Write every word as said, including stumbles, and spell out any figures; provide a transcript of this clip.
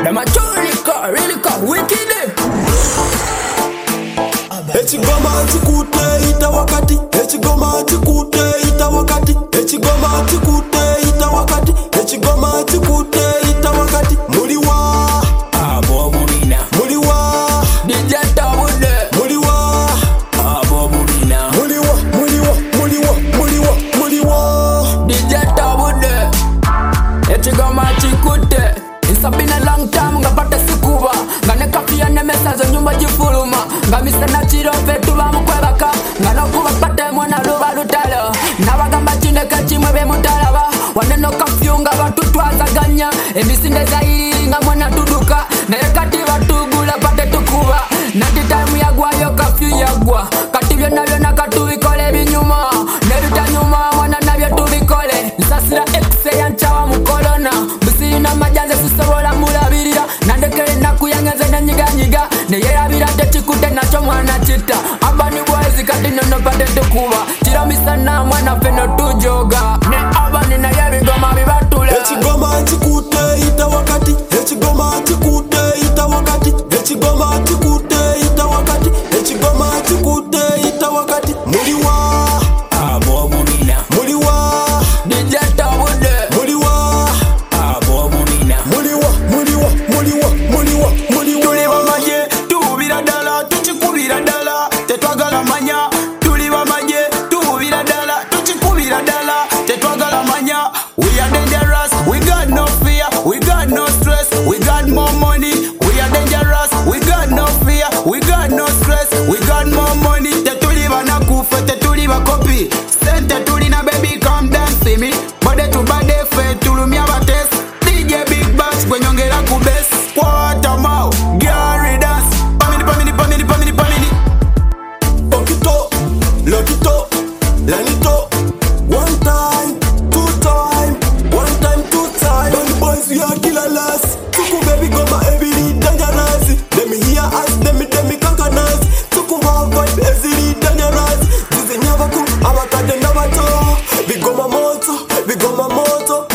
Me machulika, rilika, wicked. Echigoma chikute ita wakati. Echigoma chikute ita wakati. Echigoma chikute ita wakati. Echigoma chikute ita wakati. Muliwa Abo mubina. Muliwa Dijata wude. Muliwa Abo mubina. Muliwa Muliwa Muliwa Muliwa Muliwa Dijata wude. Echigoma chikute. It's been a long time nga pate sikuba. Nga ne kafia ne mesazo nyumba jifuluma. Nga mise na chiro fetu ba mukwebaka. Nga no kuba pate mwana luba lutalo. Na bagamba chine kachimwe be mutalaba. Waneno kafyunga batu twazaganya. Emisinde zairi nga mwana tuduka. Na yekati batugula pate tukuba. Nati time yagwayo kafyu yagwa. Kati vyona vyona katu vikole binyuma. Nebita nyuma mwana nabyo tubikole. Nsasira exe yanchawa mukolona. Busina majanze susobola mulabirira. Nandekele nakuyangaze nenyiganyiga. Neyerabira techikute nacho mwana chita. Abani boys kati nono pate tukuba. Chiramisa na mwana feno tujoga. Ne abani na yebigoma bibatula. Echigoma chikute ita wakati. Echigoma chikute ita wakati. Echigoma chikute ita wakati. Echigoma chikute ita wakati. Muliwa Abo mubina. Muliwa Dijata wude. Muliwa Abo mubina. Muliwa Muliwa Muliwa Muliwa Muliwa Tuliwa maje, tubira dala, tuchikubira dala, tetwagala manya. Tuliwa maje, tubira dala, tuchikubira dala, tetwagala manya. We are dangerous, we got no fear, we got no stress, we got more money. We are dangerous, we got no fear, we got no stress, we got more money. Tetuliwa na kufe, tetuliwa kopi. Sente tulina baby, come dance see me. Bode tu bade fe, tulumia bates. D J Big Bass, kwenyongera kubes. Quarter mouth, Gary dance. Pamini, pamini, pamini, pamini, pamini. Okito, Lokito, Lanito. One time, two time, one time, two time. All the boys we are killers. Tuku baby goma every dangerous. Demi here as demi demi kankanas. Tuku have vibe every dangerous. Zizi nyabaku abakade nabato. Bigoma moto, bigoma moto.